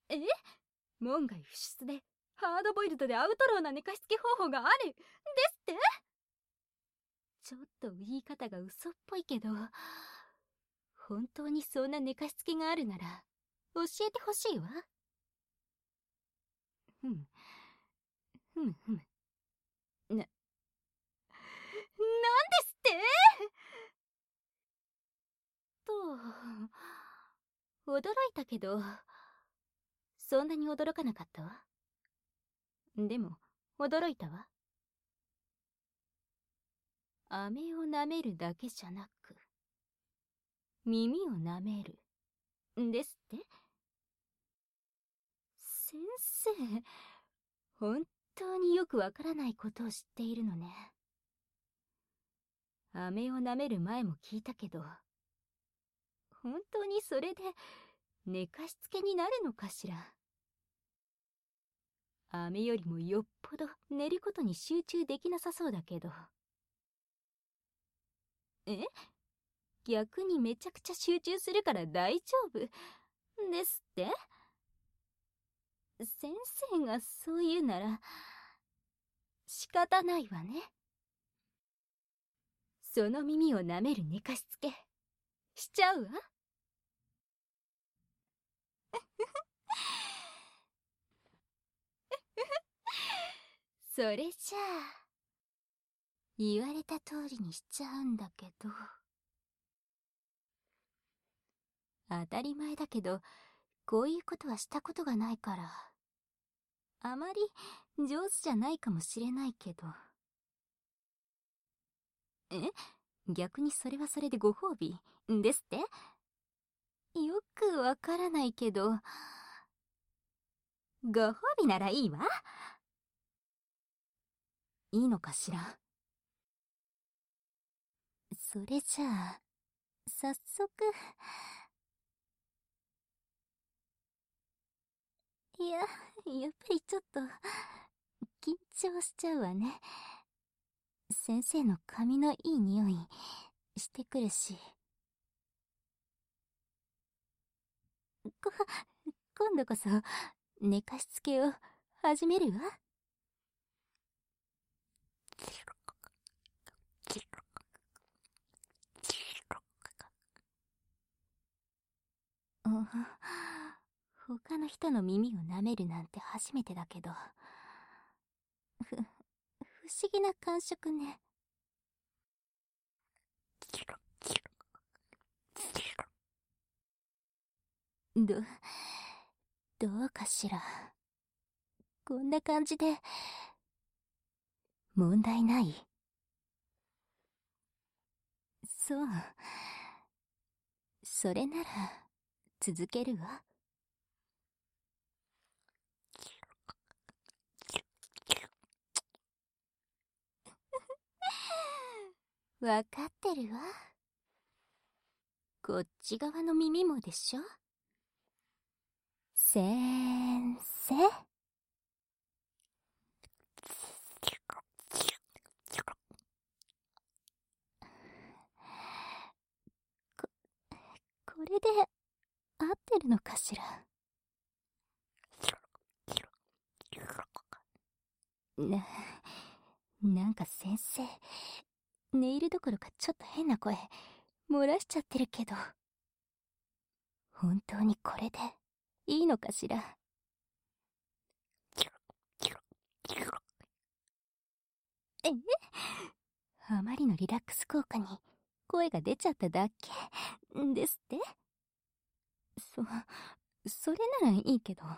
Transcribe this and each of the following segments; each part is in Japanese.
え？門外不出でハードボイルドでアウトローな寝かしつけ方法があるですって？ちょっと言い方が嘘っぽいけど、本当にそんな寝かしつけがあるなら教えてほしいわ。ふむふむふむ。なんですってと、驚いたけど、そんなに驚かなかったわ。でも、驚いたわ。飴を舐めるだけじゃなく、耳を舐める、ですって？先生、本当によくわからないことを知っているのね。飴を舐める前も聞いたけど、本当にそれで寝かしつけになるのかしら。飴よりもよっぽど寝ることに集中できなさそうだけど。え？逆にめちゃくちゃ集中するから大丈夫ですって？先生がそう言うなら仕方ないわね。その耳を舐める寝かしつけしちゃうわ。それじゃあ言われた通りにしちゃうんだけど。当たり前だけど、こういうことはしたことがないから、あまり上手じゃないかもしれないけど。逆にそれはそれでご褒美ですって？よくわからないけど、ご褒美ならいいわ。いいのかしら。それじゃあ、早速。いや、やっぱりちょっと、緊張しちゃうわね。先生の髪のいい匂い、してくるし。今度こそ、寝かしつけを始めるわ。他の人の耳を舐めるなんて初めてだけど、不思議な感触ね。どうかしら。こんな感じで、問題ない？そう。それなら、続けるわ。わかってるわ。こっち側の耳もでしょ？先生？これで合ってるのかしら。なんか先生、ネイルどころかちょっと変な声漏らしちゃってるけど、本当にこれでいいのかしら。あまりのリラックス効果に声が出ちゃっただけですって？それならいいけど。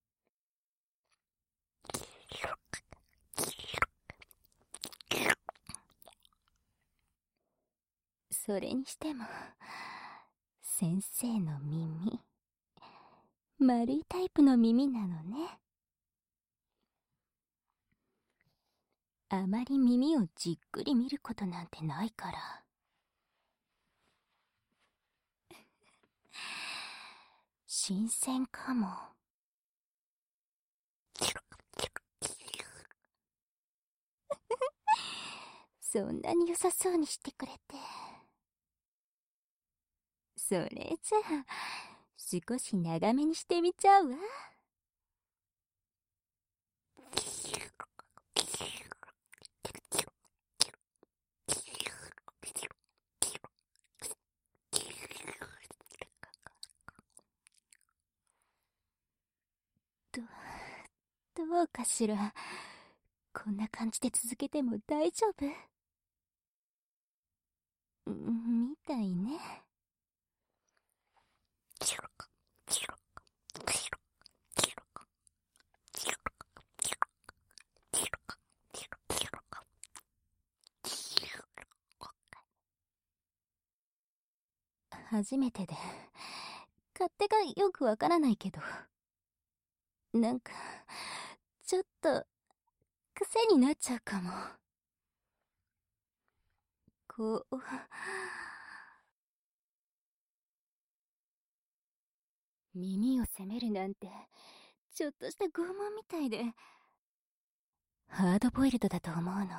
それにしても、先生の耳、丸いタイプの耳なのね。あまり耳をじっくり見ることなんてないから。新鮮かも。そんなに良さそうにしてくれて。それじゃあ、少し長めにしてみちゃうわ。 うかしら。こんな感じで続けても大丈夫？みたいね。初めてで、勝手がよくわからないけど、なんか、ちょっと、癖になっちゃうかも。こう、耳を責めるなんて、ちょっとした拷問みたいで、ハードボイルドだと思うの。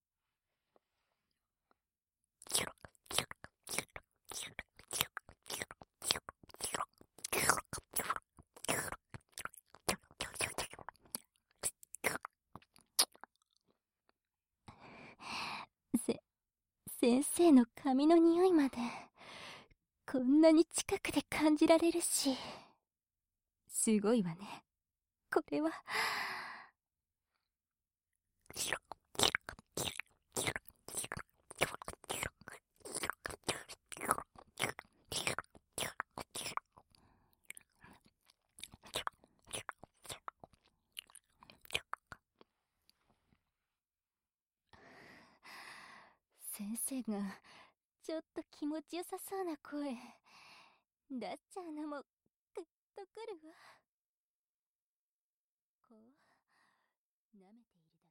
先生の髪の匂いまで、こんなに近くで感じられるし。すごいわね。これは。先生がちょっと気持ちよさそうな声出しちゃうのもグッとくるわ。こう舐めているだ